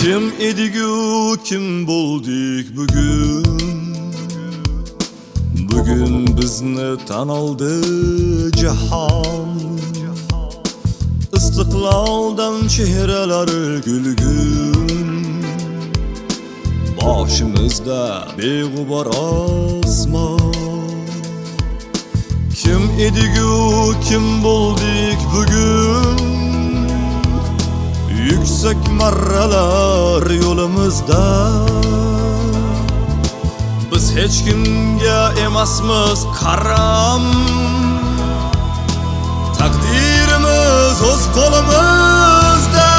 Kim edigu, kim bo'ldik bugun? Bugun bizni tan oldi jahon. Istiqloldan chehralari gulgun. Boshimizda beg'ubor osmon. Kim edigu, kim bo'ldik bugun? Yuksak marralar yo'limizda. Biz hech kimga emasmiz qaram. Taqdirimiz o'z qo'limizda.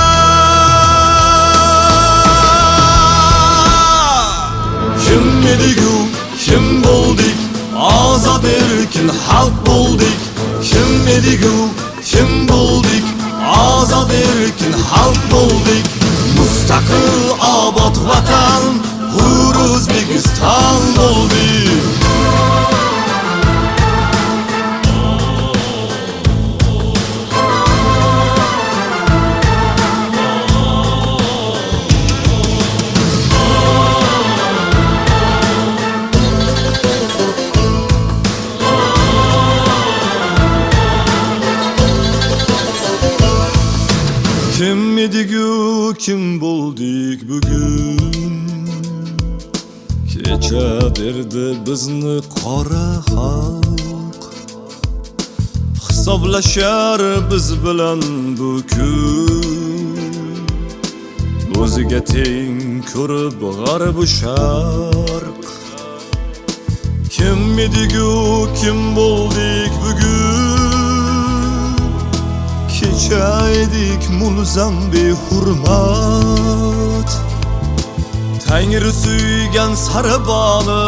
Kim edigu, kim bo'ldik? Ozod erkin xalq bo'ldik. Kim edigu, kim bo'ldik? Ozod erkin xalq bo'ldik. Mustaqil obod vatan, hur O'zbekiston bo'ldik. Kim edigu, kim bo'ldik bugun? Kecha berdi bizni qora xalq. Hisoblashar biz bilan bu kun. O'ziga teng ko'rib g'arb u sharq. Kim edigu, kim bo'ldik bugun? Kecha edik mulzam behurmat. Tangri suygan sariboni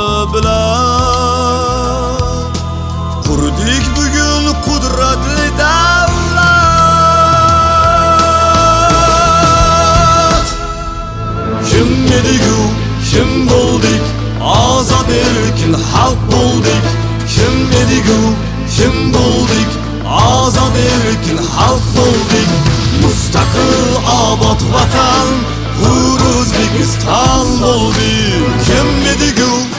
bilan qurdik bugun qudratli davlat. Kim edigu, kim bo'ldik? Ozod erkin xalq bo'ldik. Kim edigu, kim bo'ldik? Ozod erkin xalq bo'ldik. Mustaqil obod vatan, hur O'zbekiston bo'ldik. Kim edigu,